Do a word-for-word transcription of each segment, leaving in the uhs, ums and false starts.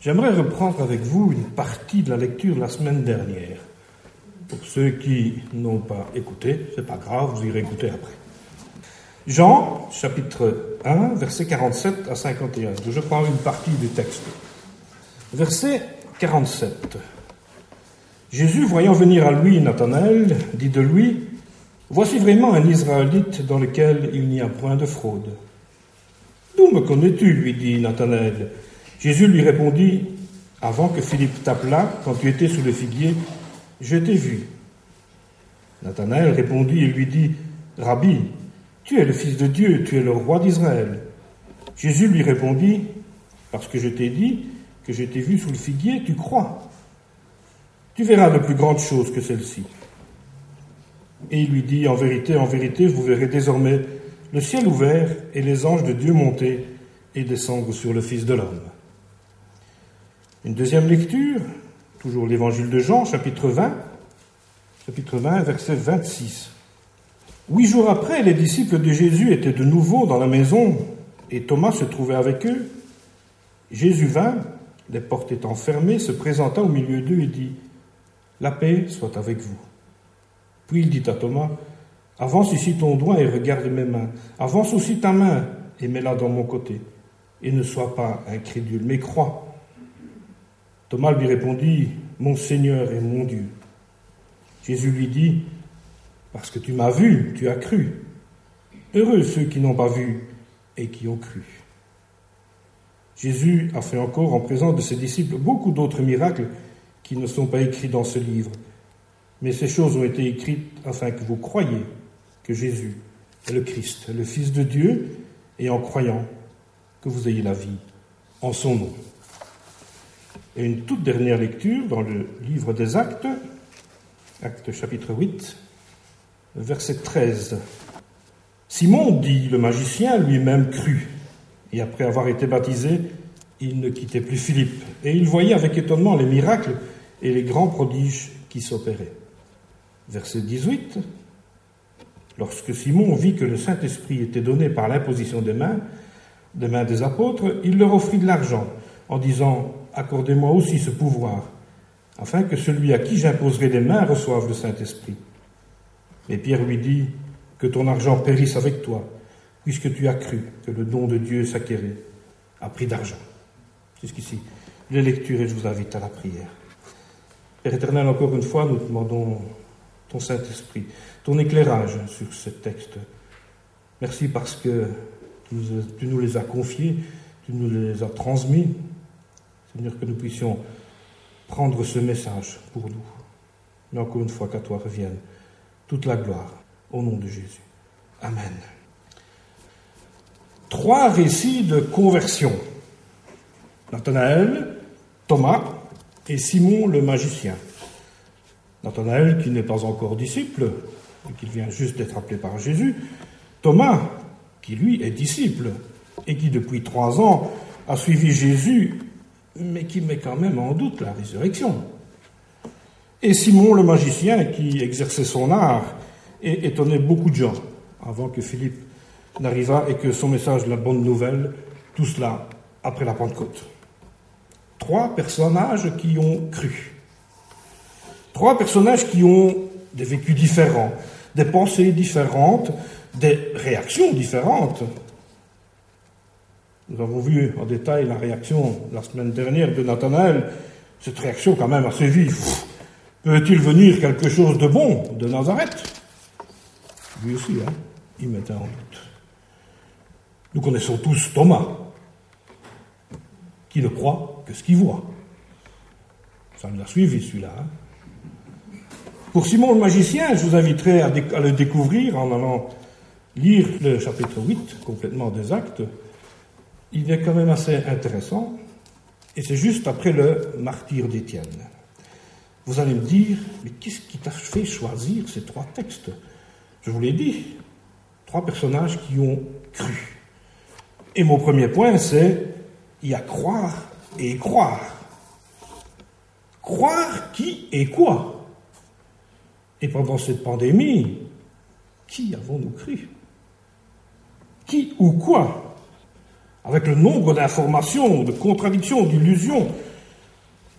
J'aimerais reprendre avec vous une partie de la lecture de la semaine dernière. Pour ceux qui n'ont pas écouté, c'est pas grave, vous irez écouter après. Jean, chapitre un, versets quarante-sept à cinquante et un. Je prends une partie du texte. Verset quarante-sept. Jésus, voyant venir à lui Nathanaël, dit de lui, « Voici vraiment un Israélite dans lequel il n'y a point de fraude. »« D'où me connais-tu » lui dit Nathanaël. Jésus lui répondit, « Avant que Philippe t'appelât, quand tu étais sous le figuier, je t'ai vu. » Nathanaël répondit et lui dit, « Rabbi, tu es le Fils de Dieu, tu es le roi d'Israël. » Jésus lui répondit, « Parce que je t'ai dit que je t'ai vu sous le figuier, tu crois. Tu verras de plus grandes choses que celles-ci. » Et il lui dit, « En vérité, en vérité, vous verrez désormais le ciel ouvert et les anges de Dieu monter et descendre sur le Fils de l'homme. » Une deuxième lecture, toujours l'évangile de Jean, chapitre vingt, chapitre vingt, verset vingt-six. Huit jours après, les disciples de Jésus étaient de nouveau dans la maison et Thomas se trouvait avec eux. Jésus vint, les portes étant fermées, se présenta au milieu d'eux et dit, « La paix soit avec vous. » Puis il dit à Thomas, « Avance ici ton doigt et regarde mes mains. Avance aussi ta main et mets-la dans mon côté. Et ne sois pas incrédule, mais crois. » Thomas lui répondit, « Mon Seigneur et mon Dieu. » Jésus lui dit, « Parce que tu m'as vu, tu as cru. Heureux ceux qui n'ont pas vu et qui ont cru. » Jésus a fait encore en présence de ses disciples beaucoup d'autres miracles qui ne sont pas écrits dans ce livre. Mais ces choses ont été écrites afin que vous croyiez que Jésus est le Christ, le Fils de Dieu, et en croyant que vous ayez la vie en son nom. Et une toute dernière lecture dans le livre des Actes, Actes chapitre huit, verset treize. Simon, dit le magicien, lui-même crut, et après avoir été baptisé, il ne quittait plus Philippe, et il voyait avec étonnement les miracles et les grands prodiges qui s'opéraient. Verset dix-huit. Lorsque Simon vit que le Saint-Esprit était donné par l'imposition des mains, des mains des apôtres, il leur offrit de l'argent, en disant « Accordez-moi aussi ce pouvoir, afin que celui à qui j'imposerai les mains reçoive le Saint-Esprit. » Et Pierre lui dit « Que ton argent périsse avec toi, puisque tu as cru que le don de Dieu s'acquérait à prix d'argent. » Jusqu'ici, les lectures, et je vous invite à la prière. Père éternel, encore une fois, nous demandons ton Saint-Esprit, ton éclairage sur ce texte. Merci parce que tu nous, tu nous les as confiés, tu nous les as transmis. Seigneur, que nous puissions prendre ce message pour nous. Mais encore une fois, qu'à toi revienne toute la gloire, au nom de Jésus. Amen. Trois récits de conversion. Nathanaël, Thomas et Simon le magicien. Nathanaël qui n'est pas encore disciple, et qui vient juste d'être appelé par Jésus. Thomas qui lui est disciple et qui depuis trois ans a suivi Jésus, mais qui met quand même en doute la résurrection. Et Simon le magicien qui exerçait son art et étonnait beaucoup de gens avant que Philippe n'arrivât et que son message, la bonne nouvelle, tout cela après la Pentecôte. Trois personnages qui ont cru. Trois personnages qui ont des vécus différents, des pensées différentes, des réactions différentes. Nous avons vu en détail la réaction la semaine dernière de Nathanaël, cette réaction quand même assez vive. Peut-il venir quelque chose de bon de Nazareth ? Lui aussi, hein, il mettait en doute. Nous connaissons tous Thomas, qui ne croit que ce qu'il voit. Ça nous a suivi, celui-là. Hein. Pour Simon le magicien, je vous inviterai à, déc- à le découvrir en allant lire le chapitre huit, complètement des Actes. Il est quand même assez intéressant, et c'est juste après le martyre d'Étienne. Vous allez me dire, mais qu'est-ce qui t'a fait choisir ces trois textes ? Je vous l'ai dit, trois personnages qui ont cru. Et mon premier point, c'est y a croire et croire. Croire qui et quoi ? Et pendant cette pandémie, qui avons-nous cru ? Qui ou quoi ? Avec le nombre d'informations, de contradictions, d'illusions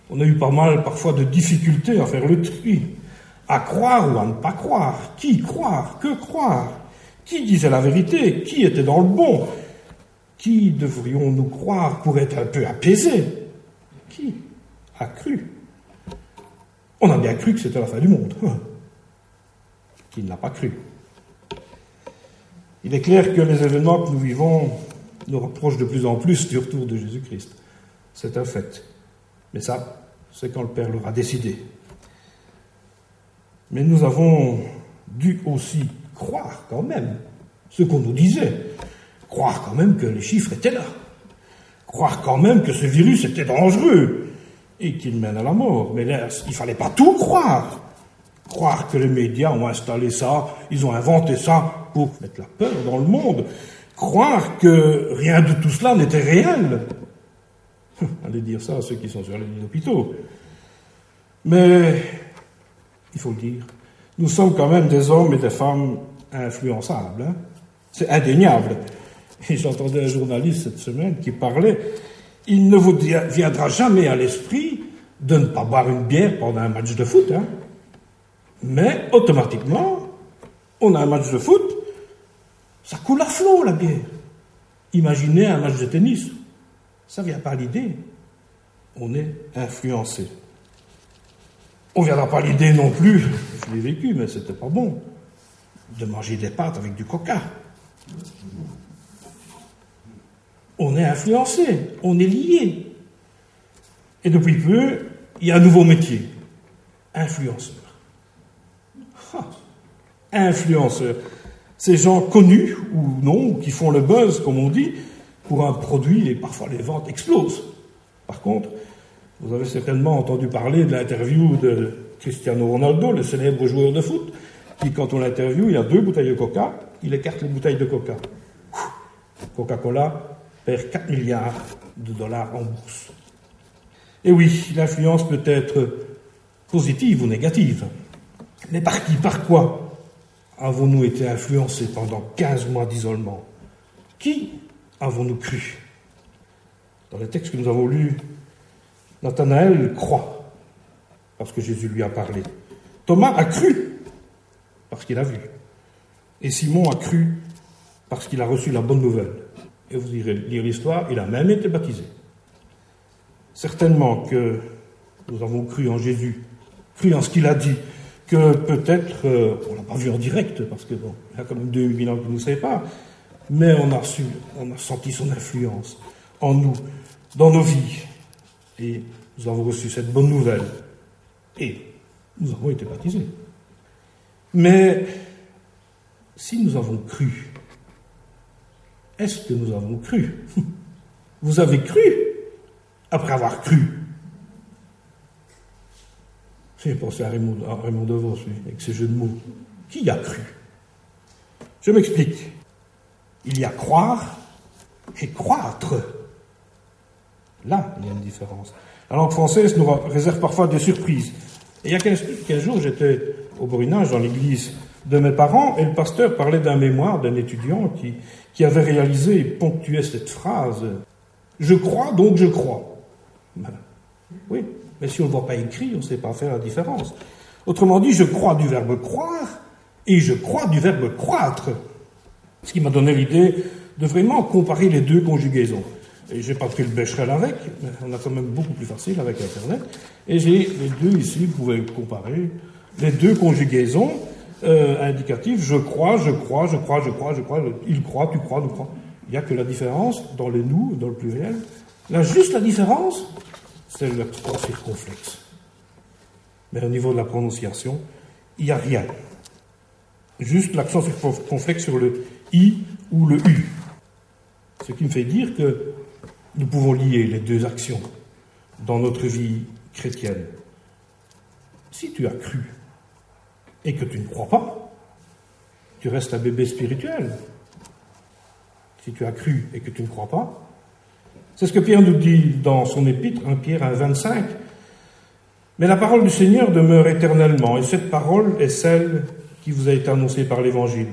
On a eu pas mal, parfois, de difficultés à faire le tri. À croire ou à ne pas croire. Qui croire? Que croire? Qui disait la vérité? Qui était dans le bon? Qui devrions-nous croire pour être un peu apaisés? Qui a cru? On a bien cru que c'était la fin du monde. Qui ne l'a pas cru? Il est clair que les événements que nous vivons nous rapprochent de plus en plus du retour de Jésus-Christ. C'est un fait. Mais ça, c'est quand le Père l'aura décidé. Mais nous avons dû aussi croire quand même ce qu'on nous disait. Croire quand même que les chiffres étaient là. Croire quand même que ce virus était dangereux et qu'il mène à la mort. Mais là, il ne fallait pas tout croire. Croire que les médias ont installé ça, ils ont inventé ça pour mettre la peur dans le monde. Croire que rien de tout cela n'était réel. Allez dire ça à ceux qui sont sur les lits d'hôpitaux. Mais, il faut le dire, nous sommes quand même des hommes et des femmes influençables. Hein. C'est indéniable. Et j'entendais un journaliste cette semaine qui parlait, il ne vous viendra jamais à l'esprit de ne pas boire une bière pendant un match de foot. Hein. Mais, automatiquement, on a un match de foot, ça coule à flot, la bière. Imaginez un match de tennis. Ça ne vient pas à l'idée. On est influencé. On ne viendra pas à l'idée non plus, je l'ai vécu, mais c'était pas bon, de manger des pâtes avec du coca. On est influencé, on est lié. Et depuis peu, il y a un nouveau métier, influenceur. Ah, influenceur. Ces gens connus ou non, qui font le buzz, comme on dit, pour un produit, et parfois les ventes explosent. Par contre, vous avez certainement entendu parler de l'interview de Cristiano Ronaldo, le célèbre joueur de foot, qui, quand on l'interviewe, il y a deux bouteilles de coca, il écarte les bouteilles de coca. Coca-Cola perd quatre milliards de dollars en bourse. Et oui, l'influence peut être positive ou négative. Mais par qui, par quoi avons-nous été influencés pendant quinze mois d'isolement? Qui avons-nous cru? Dans les textes que nous avons lus, Nathanaël croit, parce que Jésus lui a parlé. Thomas a cru, parce qu'il a vu. Et Simon a cru, parce qu'il a reçu la bonne nouvelle. Et vous irez lire l'histoire, il a même été baptisé. Certainement que nous avons cru en Jésus, cru en ce qu'il a dit, que peut-être, euh, on ne l'a pas vu en direct, parce que bon, il y a quand même deux mille ans qu'il ne nous sait pas, mais on a, su, on a senti son influence en nous, dans nos vies. Et nous avons reçu cette bonne nouvelle. Et nous avons été baptisés. Mais si nous avons cru, est-ce que nous avons cru? Vous avez cru après avoir cru. J'ai pensé à Raymond, à Raymond Devos, avec ses jeux de mots. Qui a cru? Je m'explique. Il y a croire et croître. Là, il y a une différence. La langue française nous réserve parfois des surprises. Et il y a quinze jours, j'étais au Borinage, dans l'église de mes parents, et le pasteur parlait d'un mémoire d'un étudiant qui, qui avait réalisé et ponctué cette phrase « Je crois, donc je crois ». Ben, oui, mais si on ne voit pas écrit, on ne sait pas faire la différence. Autrement dit, je crois du verbe croire et je crois du verbe croître. Ce qui m'a donné l'idée de vraiment comparer les deux conjugaisons. Et j'ai pas pris le Becherel avec, mais on a quand même beaucoup plus facile avec Internet. Et j'ai les deux ici, vous pouvez comparer les deux conjugaisons euh, indicatives. Je crois, je crois, je crois, je crois, je crois, il croit, tu crois, nous crois. Il n'y a que la différence dans les nous, dans le pluriel. Là, juste la différence, c'est l'accent circonflexe. Mais au niveau de la prononciation, il n'y a rien. Juste l'accent circonflexe sur le i ou le u. Ce qui me fait dire que nous pouvons lier les deux actions dans notre vie chrétienne. Si tu as cru et que tu ne crois pas, tu restes un bébé spirituel. Si tu as cru et que tu ne crois pas, c'est ce que Pierre nous dit dans son épître, premier Pierre un vingt-cinq. Mais la parole du Seigneur demeure éternellement, et cette parole est celle qui vous a été annoncée par l'Évangile.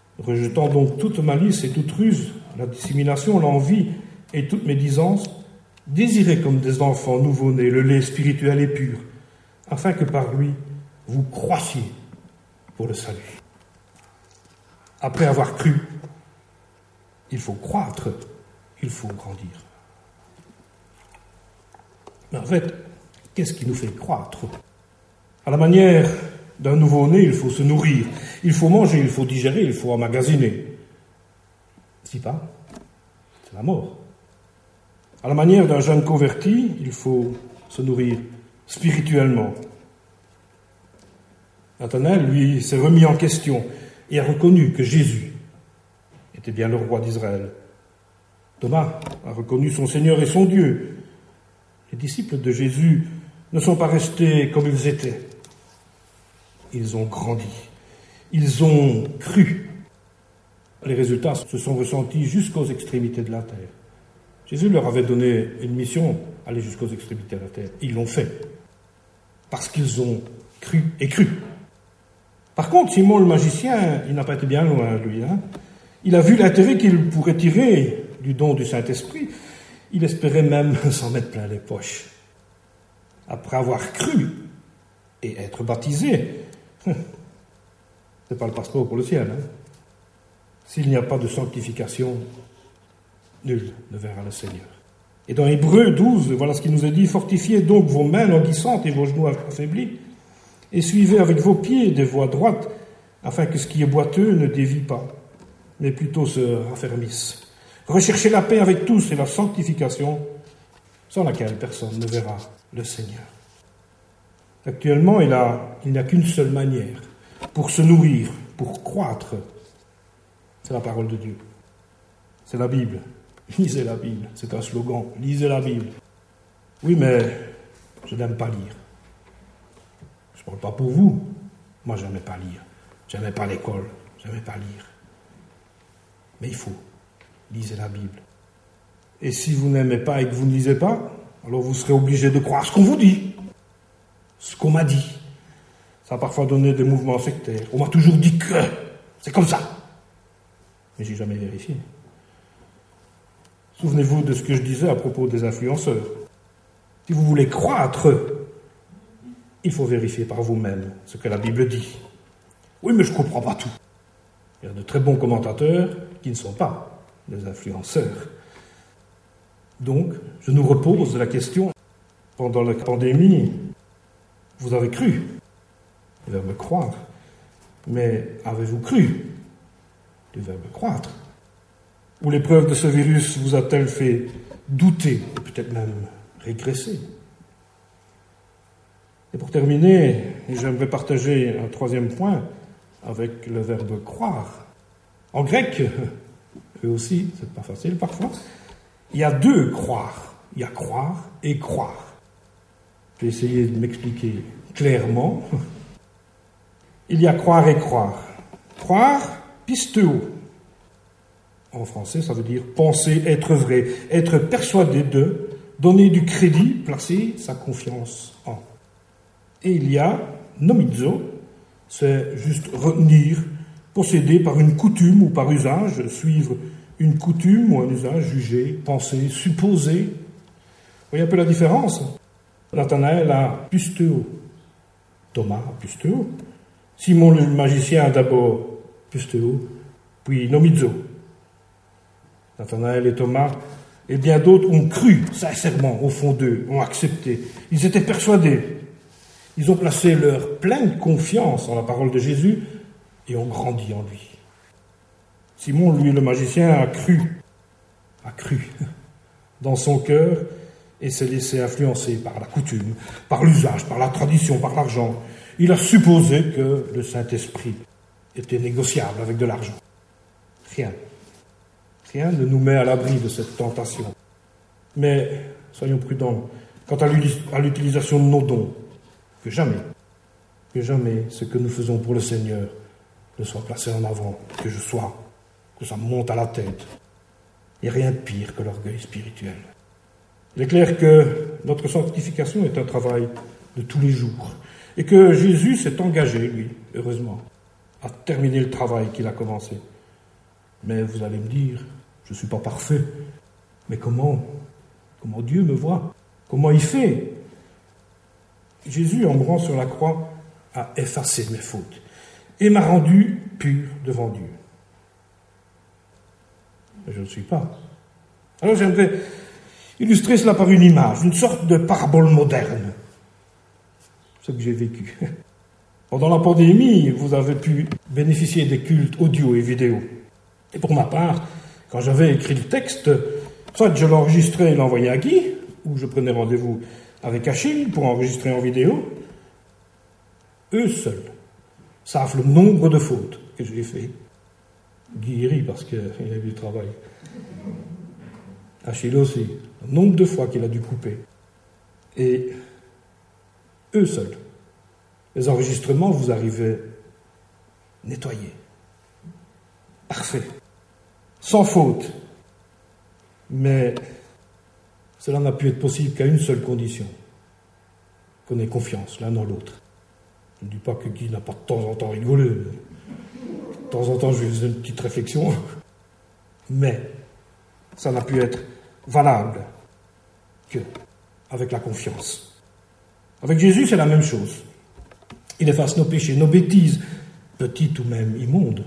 Rejetant donc toute malice et toute ruse, la dissimulation, l'envie et toute médisance, Désirez comme des enfants nouveau-nés le lait spirituel et pur, afin que par lui, vous croissiez pour le salut. Après avoir cru, il faut croître, il faut grandir. Mais en fait, qu'est-ce qui nous fait croître? À la manière d'un nouveau-né, il faut se nourrir, il faut manger, il faut digérer, il faut emmagasiner. Si pas, c'est la mort. À la manière d'un jeune converti, il faut se nourrir spirituellement. Nathanaël, lui, s'est remis en question et a reconnu que Jésus était bien le roi d'Israël. Thomas a reconnu son Seigneur et son Dieu. Les disciples de Jésus ne sont pas restés comme ils étaient. Ils ont grandi. Ils ont cru. Les résultats se sont ressentis jusqu'aux extrémités de la terre. Jésus leur avait donné une mission, aller jusqu'aux extrémités de la terre. Ils l'ont fait. Parce qu'ils ont cru et cru. Par contre, Simon le magicien, il n'a pas été bien loin, lui. Hein. Il a vu l'intérêt qu'il pourrait tirer du don du Saint-Esprit. Il espérait même s'en mettre plein les poches. Après avoir cru et être baptisé, c'est pas le passeport pour le ciel. Hein. S'il n'y a pas de sanctification, nul ne verra le Seigneur. Et dans Hébreux douze, voilà ce qu'il nous est dit: fortifiez donc vos mains languissantes et vos genoux affaiblis, et suivez avec vos pieds des voies droites, afin que ce qui est boiteux ne dévie pas, mais plutôt se raffermisse. Recherchez la paix avec tous et la sanctification, sans laquelle personne ne verra le Seigneur. Actuellement, il, a, il n'y a qu'une seule manière pour se nourrir, pour croître. C'est la parole de Dieu. C'est la Bible. Lisez la Bible. C'est un slogan. Lisez la Bible. Oui, mais je n'aime pas lire. Je ne parle pas pour vous. Moi, je n'aimais pas lire. Je n'aimais pas l'école. Je n'aimais pas lire. Mais il faut. Lisez la Bible. Et si vous n'aimez pas et que vous ne lisez pas, alors vous serez obligé de croire ce qu'on vous dit. Ce qu'on m'a dit. Ça a parfois donné des mouvements sectaires. On m'a toujours dit que c'est comme ça. Mais j'ai jamais vérifié. Souvenez-vous de ce que je disais à propos des influenceurs. Si vous voulez croître, il faut vérifier par vous-même ce que la Bible dit. Oui, mais je ne comprends pas tout. Il y a de très bons commentateurs qui ne sont pas des influenceurs. Donc, je nous repose la question. Pendant la pandémie, vous avez cru. Le verbe croire. Mais avez-vous cru? Le verbe croître. Ou l'épreuve de ce virus vous a-t-elle fait douter, peut-être même régresser? Et pour terminer, j'aimerais partager un troisième point avec le verbe croire. En grec, eux aussi, c'est pas facile parfois, il y a deux croire. Il y a croire et croire. Je vais essayer de m'expliquer clairement. Il y a croire et croire. Croire, pisteuo. En français, ça veut dire penser, être vrai, être persuadé de, donner du crédit, placer sa confiance en. Et il y a nomizo, c'est juste retenir, posséder par une coutume ou par usage, suivre une coutume ou un usage, juger, penser, supposer. Vous voyez un peu la différence? Nathanaël a pisteuo, Thomas a pisteuo, Simon le magicien a d'abord pisteuo, puis nomizo. Nathanaël et Thomas et bien d'autres ont cru sincèrement au fond d'eux, ont accepté. Ils étaient persuadés. Ils ont placé leur pleine confiance en la parole de Jésus et ont grandi en lui. Simon, lui, le magicien, a cru, a cru dans son cœur et s'est laissé influencer par la coutume, par l'usage, par la tradition, par l'argent. Il a supposé que le Saint-Esprit était négociable avec de l'argent. Rien. Rien ne nous met à l'abri de cette tentation. Mais soyons prudents quant à l'utilisation de nos dons. Que jamais, que jamais ce que nous faisons pour le Seigneur ne soit placé en avant, que je sois, que ça me monte à la tête. Il n'y a rien de pire que l'orgueil spirituel. Il est clair que notre sanctification est un travail de tous les jours et que Jésus s'est engagé, lui, heureusement, à terminer le travail qu'il a commencé. Mais vous allez me dire, je ne suis pas parfait, mais comment? comment Dieu me voit, comment il fait. Jésus, en mourant sur la croix, a effacé mes fautes et m'a rendu pur devant Dieu. Mais je ne le suis pas. Alors j'aimerais illustrer cela par une image, une sorte de parabole moderne. Ce que j'ai vécu. Pendant la pandémie, vous avez pu bénéficier des cultes audio et vidéo. Et pour ma part, quand j'avais écrit le texte, soit je l'enregistrais et l'envoyais à Guy, ou je prenais rendez-vous avec Achille pour enregistrer en vidéo, eux seuls savent le nombre de fautes que j'ai fait. Guy rit parce qu'il a eu du travail. Achille aussi, le nombre de fois qu'il a dû couper. Et eux seuls, les enregistrements vous arrivaient nettoyés, parfaits, sans faute. Mais cela n'a pu être possible qu'à une seule condition, qu'on ait confiance l'un dans l'autre. Je ne dis pas que Guy n'a pas de temps en temps rigolé. De temps en temps, je lui faisais une petite réflexion. Mais ça n'a pu être valable que avec la confiance. Avec Jésus, c'est la même chose. Il efface nos péchés, nos bêtises, petites ou même immondes,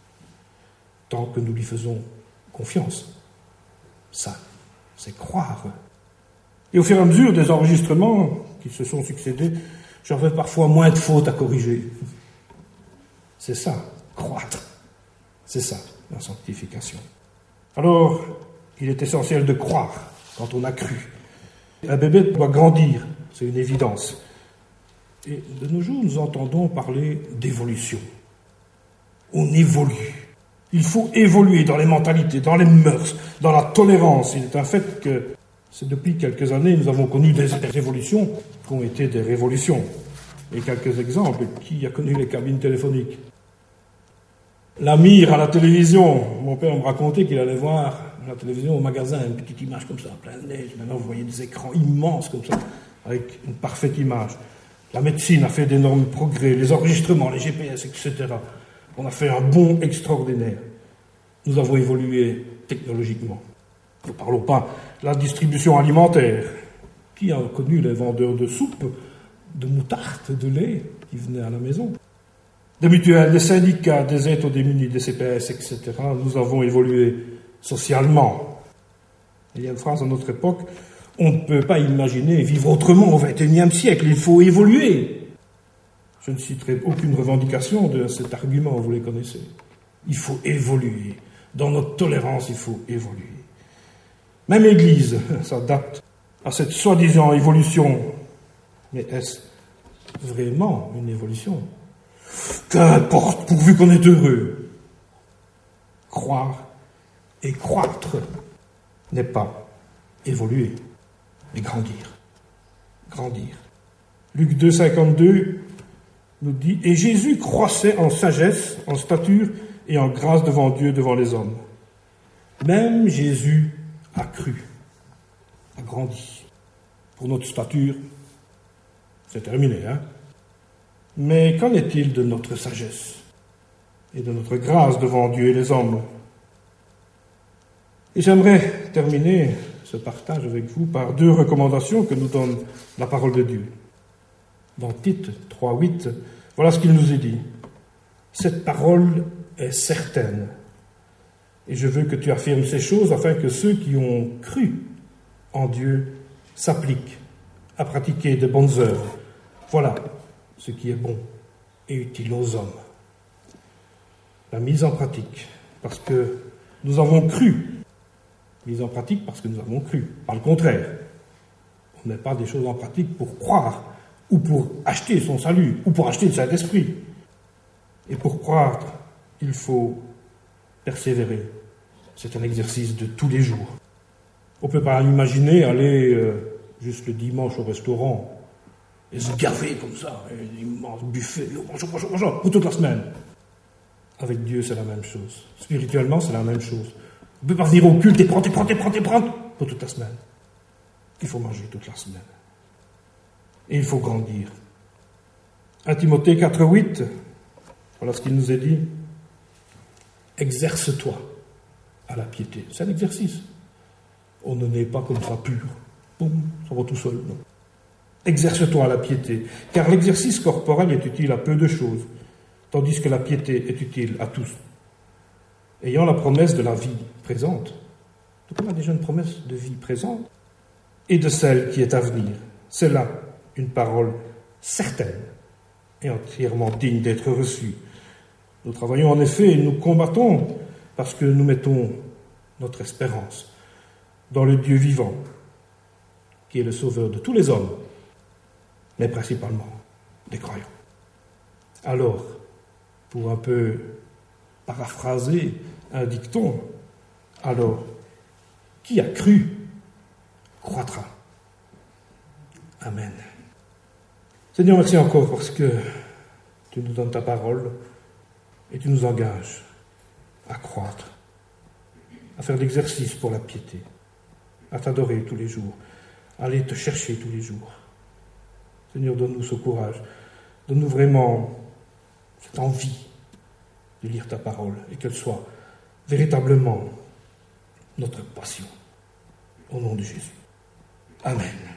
tant que nous lui faisons confiance. Ça, c'est croire. Et au fur et à mesure des enregistrements qui se sont succédés, j'avais parfois moins de fautes à corriger. C'est ça, croître. C'est ça, la sanctification. Alors, il est essentiel de croire quand on a cru. Un bébé doit grandir, c'est une évidence. Et de nos jours, nous entendons parler d'évolution. On évolue. Il faut évoluer dans les mentalités, dans les mœurs, dans la tolérance. Il est un fait que c'est depuis quelques années, nous avons connu des révolutions qui ont été des révolutions. Et quelques exemples. Qui a connu les cabines téléphoniques? La mire à la télévision. Mon père me racontait qu'il allait voir à la télévision au magasin une petite image comme ça, plein de neige. Maintenant, vous voyez des écrans immenses comme ça, avec une parfaite image. La médecine a fait d'énormes progrès, les enregistrements, les G P S, et cetera. On a fait un bond extraordinaire. Nous avons évolué technologiquement. Ne parlons pas de la distribution alimentaire. Qui a connu les vendeurs de soupe, de moutarde, de lait qui venaient à la maison? Des mutuelles, des syndicats, des aides aux démunis, des C P S, et cetera. Nous avons évolué socialement. Il y a une phrase à notre époque, on ne peut pas imaginer vivre autrement au vingt et unième siècle, il faut évoluer. Je ne citerai aucune revendication de cet argument, vous les connaissez. Il faut évoluer. Dans notre tolérance, il faut évoluer. Même l'Église s'adapte à cette soi-disant évolution. Mais est-ce vraiment une évolution? Qu'importe, pourvu qu'on est heureux. Croire et croître n'est pas évoluer, mais grandir. Grandir. Luc deux, cinquante-deux nous dit « Et Jésus croissait en sagesse, en stature et en grâce devant Dieu, devant les hommes. » Même Jésus a cru, a grandi. Pour notre stature, c'est terminé, hein? Mais qu'en est-il de notre sagesse et de notre grâce devant Dieu et les hommes? Et j'aimerais terminer ce partage avec vous par deux recommandations que nous donne la parole de Dieu. Dans Tite trois, huit, voilà ce qu'il nous est dit. Cette parole est certaine. Et je veux que tu affirmes ces choses afin que ceux qui ont cru en Dieu s'appliquent à pratiquer de bonnes œuvres. Voilà ce qui est bon et utile aux hommes. La mise en pratique, parce que nous avons cru. Mise en pratique parce que nous avons cru. Pas le contraire. On ne met pas des choses en pratique pour croire, ou pour acheter son salut, ou pour acheter le Saint-Esprit. Et pour croire, il faut persévérer. C'est un exercice de tous les jours. On ne peut pas imaginer aller euh, juste le dimanche au restaurant et se gaver comme ça, un immense buffet, bonjour, bonjour, bonjour, pour toute la semaine. Avec Dieu, c'est la même chose. Spirituellement, c'est la même chose. On ne peut pas venir au culte et prendre, et prendre, et prendre, et prendre pour toute la semaine. Il faut manger toute la semaine. Et il faut grandir. un Timothée quatre, huit, voilà ce qu'il nous est dit. Exerce-toi à la piété. C'est un exercice. On ne naît pas comme ça pur. boum, ça va tout seul. Non. Exerce-toi à la piété, car l'exercice corporel est utile à peu de choses, tandis que la piété est utile à tous. Ayant la promesse de la vie présente, donc on a déjà une promesse de vie présente, et de celle qui est à venir. C'est là une parole certaine et entièrement digne d'être reçue. Nous travaillons en effet et nous combattons parce que nous mettons notre espérance dans le Dieu vivant, qui est le sauveur de tous les hommes, mais principalement des croyants. Alors, pour un peu paraphraser un dicton, alors, qui a cru croîtra. Amen. Seigneur, merci encore parce que tu nous donnes ta parole et tu nous engages à croître, à faire de l'exercice pour la piété, à t'adorer tous les jours, à aller te chercher tous les jours. Seigneur, donne-nous ce courage, donne-nous vraiment cette envie de lire ta parole et qu'elle soit véritablement notre passion. Au nom de Jésus. Amen.